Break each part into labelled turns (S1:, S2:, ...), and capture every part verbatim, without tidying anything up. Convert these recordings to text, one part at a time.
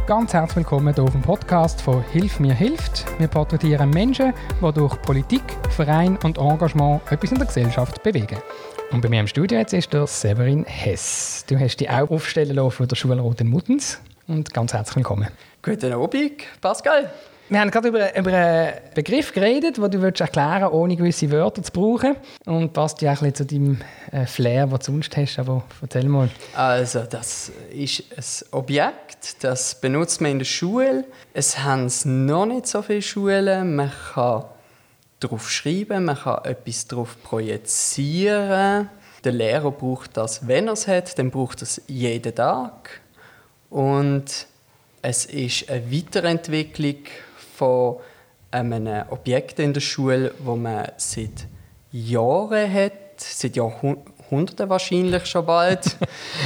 S1: Ganz herzlich willkommen hier auf dem Podcast von «Hilf mir hilft». Wir porträtieren Menschen, die durch Politik, Verein und Engagement etwas in der Gesellschaft bewegen. Und bei mir im Studio jetzt ist der Severin Hess. Du hast dich auch aufstellen lassen von der Schulrot in Muttens. Und ganz herzlich willkommen.
S2: Guten Abend, Pascal.
S1: Wir haben gerade über, über einen Begriff geredet, den du erklären willst, ohne gewisse Wörter zu brauchen. Und passt ja auch ein bisschen zu deinem äh, Flair, den du sonst hast. Aber erzähl mal.
S2: Also, das ist ein Objekt, das benutzt man in der Schule. Es haben noch nicht so viele Schulen. Man kann darauf schreiben, man kann etwas darauf projizieren. Der Lehrer braucht das, wenn er es hat, dann braucht er es jeden Tag. Und es ist eine Weiterentwicklung von einem Objekt in der Schule, das man seit Jahren hat, seit Jahrhunderten wahrscheinlich schon bald,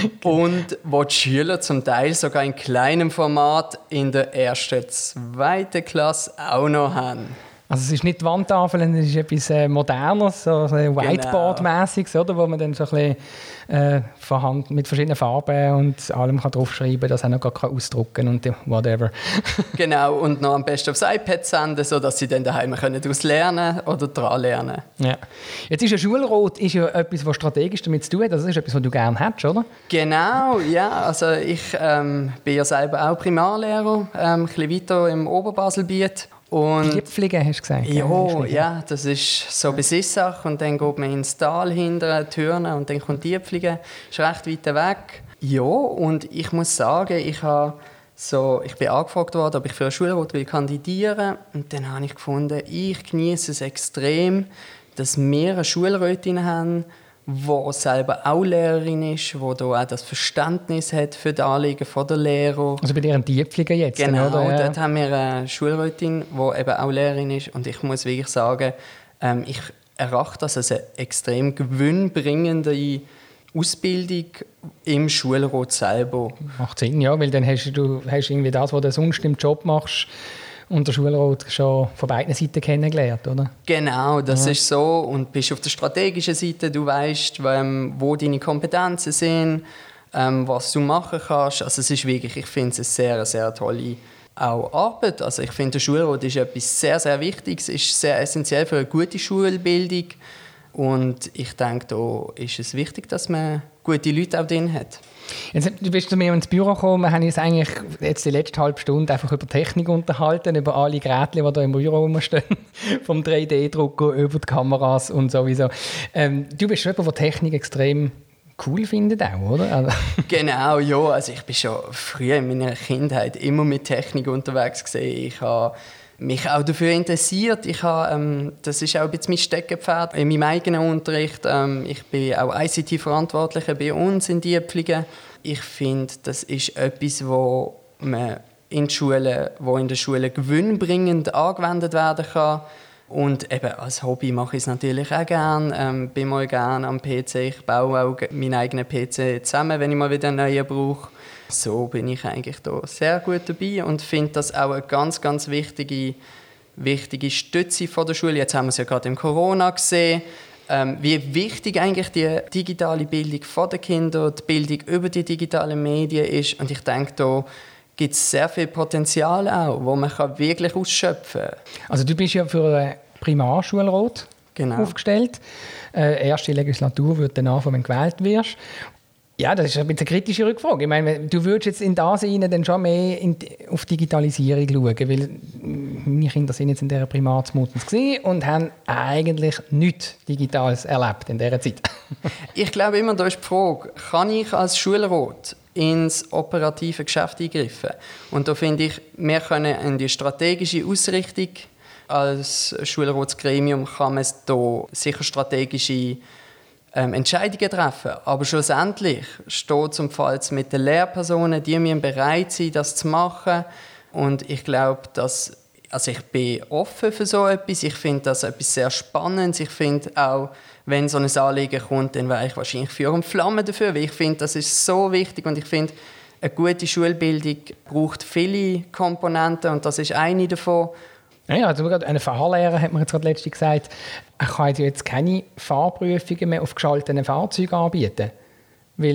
S2: und wo die Schüler zum Teil sogar in kleinem Format in der ersten, zweiten Klasse auch noch haben.
S1: Also es ist nicht die Wandtafel, es ist etwas äh, Modernes, so, so Whiteboard-mässiges, oder, wo man dann so ein bisschen äh, von Hand mit verschiedenen Farben und allem kann draufschreiben kann, dass er noch gar kann ausdrucken und whatever.
S2: Genau, und noch am besten aufs iPad senden, sodass sie dann daheim daraus lernen oder daran lernen.
S1: Ja. Jetzt ist ja Schulrot ist ja etwas, was strategisch damit zu tun hat. Das ist etwas, was du gerne hättest, oder?
S2: Genau, ja. Also ich ähm, bin ja selber auch Primarlehrer, ähm, ein bisschen weiter im Oberbaselbiet. Und
S1: Diepfliegen, hast du gesagt?
S2: Ja, ja, das ist so bei Sissach und dann geht man ins Tal hinter Türen und dann kommt Diepfliegen. Das ist recht weit weg. Ja, und ich muss sagen, ich, habe so, ich bin angefragt worden, ob ich für eine Schulrot will kandidieren, und dann habe ich gefunden, ich genieße es extrem, dass wir eine Schulrätin haben, die selber auch Lehrerin ist, die da auch das Verständnis hat für die Anliegen der Lehrer.
S1: Also bei dir ein Diepflieger jetzt?
S2: Genau,
S1: oder? Ja.
S2: Dort haben wir eine Schulrätin, die eben auch Lehrerin ist. Und ich muss wirklich sagen, ähm, ich erachte das als eine extrem gewinnbringende Ausbildung im Schulrat selber.
S1: Macht Sinn, ja, weil dann hast du hast irgendwie das, was du sonst im Job machst, und der Schulrat schon von beiden Seiten kennengelernt, oder?
S2: Genau, das
S1: ja.
S2: ist so. Und bist auf der strategischen Seite, du weißt, wo deine Kompetenzen sind, ähm, was du machen kannst. Also es ist wirklich, ich finde es eine sehr, sehr tolle auch Arbeit. Also ich finde, der Schulrat ist etwas sehr, sehr Wichtiges, ist sehr essentiell für eine gute Schulbildung. Und ich denke, da ist es wichtig, dass man gute Leute auch drin hat.
S1: Jetzt, du bist zu mir ins Büro gekommen. Wir haben uns eigentlich jetzt die letzte halbe Stunde einfach über Technik unterhalten, über alle Geräte, die hier im Büro rumstehen, vom drei D Drucker über die Kameras und sowieso. Ähm, du bist schon jemand, der Technik extrem cool findet auch, oder? Also
S2: genau, ja. Also ich bin schon früher in meiner Kindheit immer mit Technik unterwegs gewesen. Ich habe mich auch dafür interessiert. Ich habe, ähm, das ist auch ein bisschen mein Steckenpferd in meinem eigenen Unterricht. Ähm, ich bin auch I C T-Verantwortlicher bei uns in Diepfliegen. Ich finde, das ist etwas, wo man in, Schulen, wo in der Schule gewinnbringend angewendet werden kann. Und eben als Hobby mache ich es natürlich auch gerne. Ähm, bin mal gerne am P C. Ich baue auch meinen eigenen P C zusammen, wenn ich mal wieder einen neuen brauche. So bin ich eigentlich da sehr gut dabei und finde das auch eine ganz, ganz wichtige, wichtige Stütze von der Schule. Jetzt haben wir es ja gerade im Corona gesehen, ähm, wie wichtig eigentlich die digitale Bildung von den Kindern, die Bildung über die digitalen Medien ist. Und ich denke, da gibt es sehr viel Potenzial auch, wo man kann wirklich ausschöpfen kann.
S1: Also du bist ja für eine Primarschulrat
S2: genau.
S1: aufgestellt. Äh, erste Legislatur wird danach, wenn du gewählt wirst. Ja, das ist ein bisschen eine kritische Rückfrage. Ich meine, du würdest jetzt in das hinein dann schon mehr in, auf Digitalisierung schauen, weil meine Kinder sind jetzt in dieser Primarsmuttens gesehen und haben eigentlich nichts Digitales erlebt in dieser Zeit.
S2: Ich glaube immer, da ist die Frage, kann ich als Schulrat ins operative Geschäft eingreifen? Und da finde ich, wir können in die strategische Ausrichtung als Schulratsgremium kann man da sicher strategische Ähm, Entscheidungen treffen. Aber schlussendlich steht zum Fall mit den Lehrpersonen, die müssen bereit sein, das zu machen. Und ich glaube, dass, also ich bin offen für so etwas. Ich finde das etwas sehr Spannendes. Ich finde auch, wenn so ein Anliegen kommt, dann wäre ich wahrscheinlich Feuer und Flamme dafür, weil ich finde, das ist so wichtig und ich finde, eine gute Schulbildung braucht viele Komponenten und das ist eine davon.
S1: Ja, also ein Fahrlehrer hat mir jetzt gerade letztens gesagt, er kann jetzt keine Fahrprüfungen mehr auf geschalteten Fahrzeugen anbieten. Weil die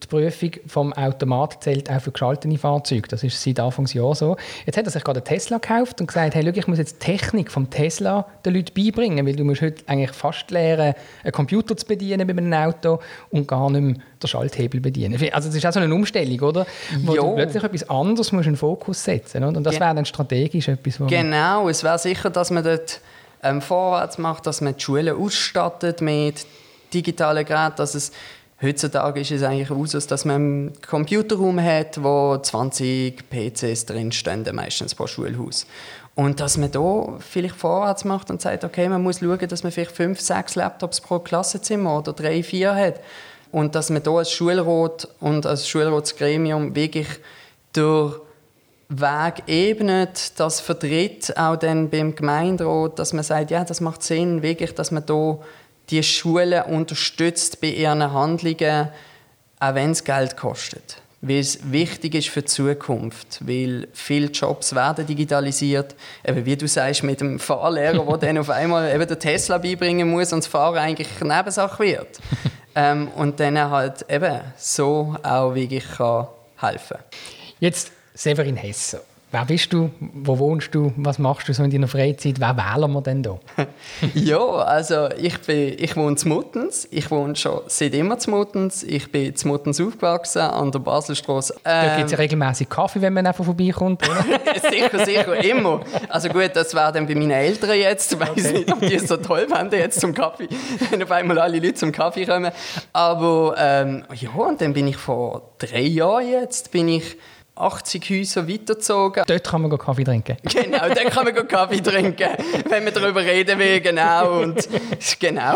S1: die Prüfung vom Automat zählt auch für geschaltete Fahrzeuge. Das ist seit Anfangsjahr so. Jetzt hat er sich gerade einen Tesla gekauft und gesagt, hey, schau, ich muss jetzt die Technik vom Tesla den Leuten beibringen, weil du musst heute eigentlich fast lernen, einen Computer zu bedienen bei einem Auto und gar nicht mehr den Schalthebel bedienen. Also das ist auch so eine Umstellung, oder? Wo jo. du plötzlich etwas anderes musst in den Fokus setzen musst. Und das wäre dann strategisch etwas, wo
S2: Genau, es wäre sicher, dass man dort ähm, vorwärts macht, dass man die Schulen ausstattet mit digitalen Geräten, dass es heutzutage ist es eigentlich Usus, dass man einen Computerraum hat, wo zwanzig P Cs drinstehen, meistens pro Schulhaus. Und dass man da vielleicht vorwärts macht und sagt, okay, man muss schauen, dass man vielleicht fünf, sechs Laptops pro Klassenzimmer oder drei, vier hat. Und dass man da als Schulrat und als Schulratsgremium wirklich durch Weg ebnet, das vertritt auch dann beim Gemeinderat, dass man sagt, ja, das macht Sinn, wirklich, dass man da die Schulen unterstützt bei ihren Handlungen, auch wenn es Geld kostet. Weil es wichtig ist für die Zukunft, weil viele Jobs werden digitalisiert. Eben, wie du sagst, mit dem Fahrlehrer, der dann auf einmal eben den Tesla beibringen muss und das Fahren eigentlich eine Nebensache wird. ähm, und dann halt eben so auch wirklich kann helfen kann.
S1: Jetzt Severin Hesse. Wer bist du? Wo wohnst du? Was machst du so in deiner Freizeit? Wer wählen wir denn da?
S2: Ja, also ich, bin, ich wohne in Muttens. Ich wohne schon seit immer in Muttens. Ich bin in Muttens aufgewachsen, an der Baselstrasse. Ähm,
S1: da gibt es ja regelmäßig Kaffee, wenn man einfach vorbeikommt, oder?
S2: sicher, sicher, immer. Also gut, das wäre dann bei meinen Eltern jetzt. Ich weiß okay. nicht, ob die es so toll fänden jetzt zum Kaffee, wenn auf einmal alle Leute zum Kaffee kommen. Aber ähm, ja, und dann bin ich vor drei Jahren jetzt, bin ich achtzig Häuser weitergezogen.
S1: Dort kann man Kaffee trinken.
S2: Genau, dort kann man Kaffee trinken, wenn man darüber reden will. Genau. Und, genau.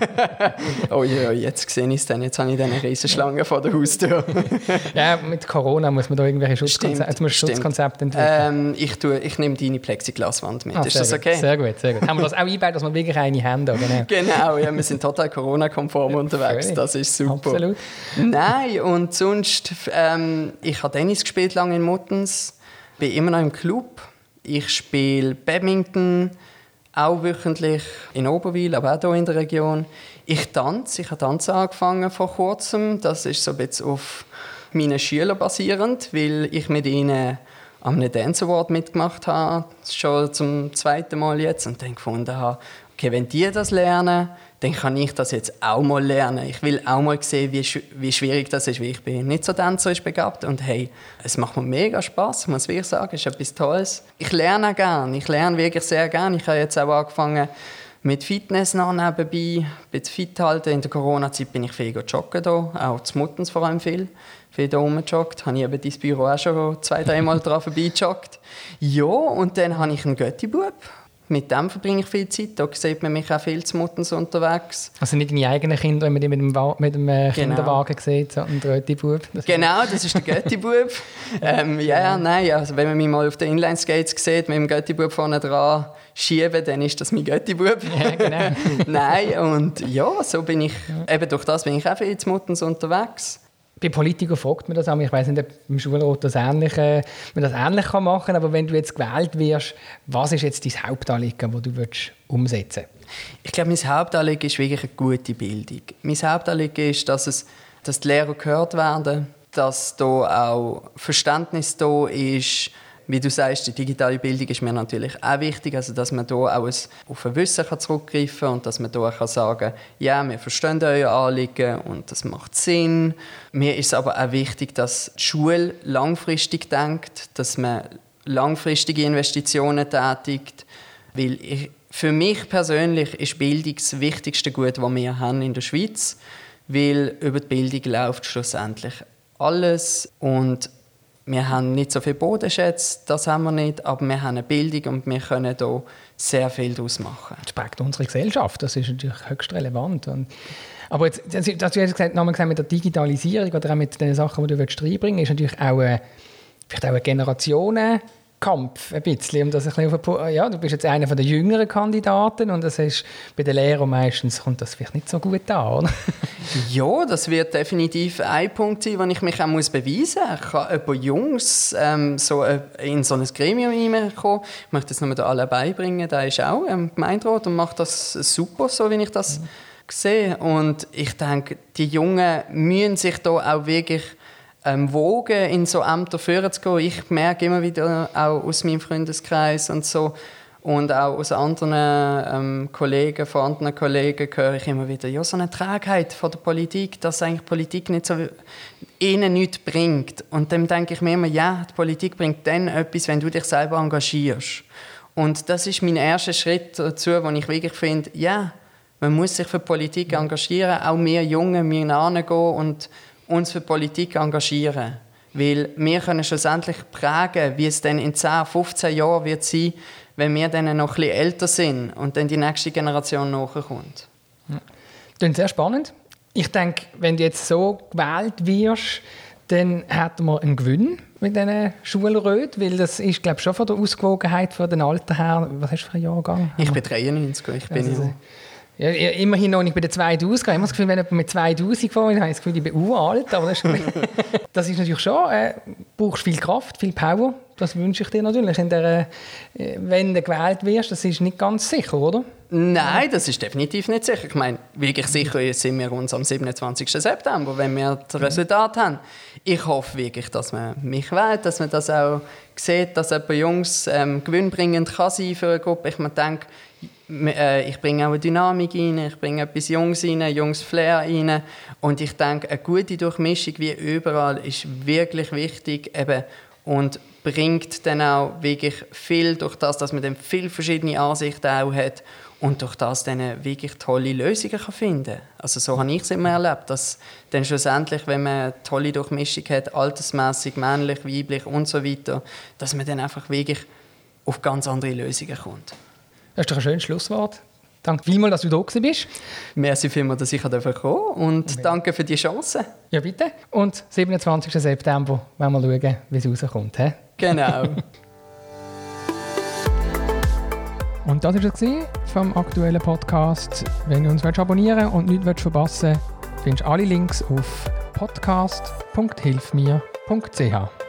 S2: Oh ja, jetzt sehe ich es dann. Jetzt habe ich eine riesige Schlange vor der Haustür.
S1: Ja, mit Corona muss man da irgendwelche Schutzkonzepte Schutzkonzept entwickeln.
S2: Ähm, ich, tue, ich nehme deine Plexiglaswand mit. Ah, ist das okay?
S1: Gut, sehr gut, sehr gut. Haben wir das auch eingebaut, dass wir wirklich eine haben? Genau,
S2: genau ja, wir sind total Corona-konform unterwegs. Völlig. Das ist super.
S1: Absolut.
S2: Nein, und sonst, ähm, ich habe Tennis gespielt lange in Muttens, bin immer noch im Club. Ich spiele Badminton, auch wöchentlich in Oberwil, aber auch hier in der Region. Ich tanze, ich habe Tanzen angefangen vor kurzem. Das ist so ein bisschen auf meinen Schülern basierend, weil ich mit ihnen an einem Dance Award mitgemacht habe, schon zum zweiten Mal jetzt, und dann gefunden habe, okay, wenn die das lernen, dann kann ich das jetzt auch mal lernen. Ich will auch mal sehen, wie, sch- wie schwierig das ist, wie ich bin nicht so tänzerisch begabt. Und hey, es macht mir mega Spass, muss ich sagen, es ist etwas Tolles. Ich lerne auch gerne, ich lerne wirklich sehr gerne. Ich habe jetzt auch angefangen mit Fitness noch nebenbei, ein bisschen fit halten. In der Corona-Zeit bin ich viel joggen hier, auch zu Muttens vor allem viel. Viel hier rumgejoggt, habe ich eben dein Büro auch schon zwei, dreimal dran vorbeigejoggt. Ja, und dann habe ich einen Götti-Bub. Mit dem verbringe ich viel Zeit. Da sieht man mich auch viel zu Muttens unterwegs.
S1: Also nicht deine eigenen Kinder, wenn man die mit dem, Wa- mit dem äh, Kinderwagen genau. sieht, sondern der Götti-Bub.
S2: Genau, das ist der Götti-Bub. ähm, ja, ja, nein, also wenn man mich mal auf den Inline-Skates sieht, mit dem Götti-Bub vorne dran schieben, dann ist das mein Götti-Bub.
S1: Ja, genau.
S2: Nein, und ja, so bin ich, eben durch das bin ich auch viel zu Muttens unterwegs.
S1: Bei Politikern fragt man das auch. Ich weiss nicht, ob im Schulrat das ähnlich, äh, man das ähnlich kann machen kann. Aber wenn du jetzt gewählt wirst, was ist jetzt dein Hauptanliegen, das du willst umsetzen willst?
S2: Ich glaube, mein Hauptanliegen ist wirklich eine gute Bildung. Mein Hauptanliegen ist, dass, es, dass die Lehrer gehört werden, dass da auch Verständnis da ist. Wie du sagst, die digitale Bildung ist mir natürlich auch wichtig, also dass man da auch ein, auf ein Wissen kann zurückgreifen kann und dass man da kann sagen, ja, wir verstehen euer Anliegen und das macht Sinn. Mir ist es aber auch wichtig, dass die Schule langfristig denkt, dass man langfristige Investitionen tätigt, weil ich, für mich persönlich ist Bildung das wichtigste Gut, das wir haben in der Schweiz, weil über die Bildung läuft schlussendlich alles und wir haben nicht so viele Bodenschätze, das haben wir nicht, aber wir haben eine Bildung und wir können hier sehr viel daraus machen.
S1: Das prägt unsere Gesellschaft, das ist natürlich höchst relevant. Und, aber jetzt, das, das du hast gesagt, nochmal gesagt, mit der Digitalisierung oder auch mit den Sachen, die du reinbringen willst, ist natürlich auch, äh, vielleicht auch ein Generationenkampf ein bisschen. Um das ein bisschen auf eine, ja, du bist jetzt einer der jüngeren Kandidaten und das ist bei den Lehrern meistens kommt das vielleicht nicht so gut an, oder?
S2: Ja, das wird definitiv ein Punkt sein, wo ich mich auch muss beweisen muss. Ich kann jemand Jungs ähm, so in so ein Gremium hineinkommen. Ich möchte das nur allen beibringen. Der ist auch im Gemeinderat und macht das super, so wie ich das mhm. gesehen. Und ich denke, die Jungen müssen sich da auch wirklich ähm, wogen, in so Ämter führen zu gehen. Ich merke immer wieder auch aus meinem Freundeskreis und so und auch aus anderen ähm, Kollegen, von anderen Kollegen höre ich immer wieder, ja, so eine Trägheit von der Politik, dass eigentlich Politik nicht so ihnen nichts bringt. Und dann denke ich mir immer, ja, die Politik bringt dann etwas, wenn du dich selber engagierst. Und das ist mein erster Schritt dazu, wo ich wirklich finde, ja, man muss sich für die Politik engagieren, auch wir Jungen müssen hingehen und uns für die Politik engagieren. Weil wir können schlussendlich prägen, wie es dann in zehn, fünfzehn Jahren wird sein, wenn wir dann noch ein bisschen älter sind und dann die nächste Generation nachkommt.
S1: Ja. Das ist sehr spannend. Ich denke, wenn du jetzt so gewählt wirst, dann hätten wir einen Gewinn mit diesen Schulräten, weil das ist, glaube ich, schon von der Ausgewogenheit von den Alten her. Was hast du für einen Jahrgang?
S2: Ich bin dreiundneunzig, ich bin
S1: also, ja, immerhin noch nicht bei den zweitausend. Ich habe das Gefühl, wenn jemand mit zweitausend fährt, habe ich das Gefühl, ich bin uralt. Aber das ist, das ist natürlich schon, äh, du brauchst viel Kraft, viel Power. Das wünsche ich dir natürlich. In der, äh, wenn du gewählt wirst, das ist nicht ganz sicher, oder?
S2: Nein, das ist definitiv nicht sicher. Ich meine, wirklich sicher sind wir uns am siebenundzwanzigsten September, wenn wir das Resultat haben. Ich hoffe wirklich, dass man mich wählt, dass man das auch sieht, dass jemand Jungs ähm, gewinnbringend kann sein für eine Gruppe. Ich mir denke, ich bringe auch eine Dynamik rein, ich bringe etwas Jungs rein, ein junges Flair rein. Und ich denke, eine gute Durchmischung wie überall ist wirklich wichtig eben, und bringt dann auch wirklich viel durch das, dass man dann viele verschiedene Ansichten auch hat und durch das dann wirklich tolle Lösungen kann finden kann. Also so habe ich es immer erlebt, dass dann schlussendlich, wenn man eine tolle Durchmischung hat, altersmässig, männlich, weiblich und so weiter, dass man dann einfach wirklich auf ganz andere Lösungen kommt.
S1: Das ist doch ein schönes Schlusswort. Danke vielmals, dass du da bist.
S2: Merci vielmals, dass ich kommen durfte und okay. Danke für die Chance.
S1: Ja, bitte. Und siebenundzwanzigsten September werden wir schauen, wie es rauskommt. He?
S2: Genau.
S1: Und das war es vom aktuellen Podcast. Wenn du uns abonnieren und nichts verpassen willst, findest du alle Links auf podcast punkt hilf mir punkt c h.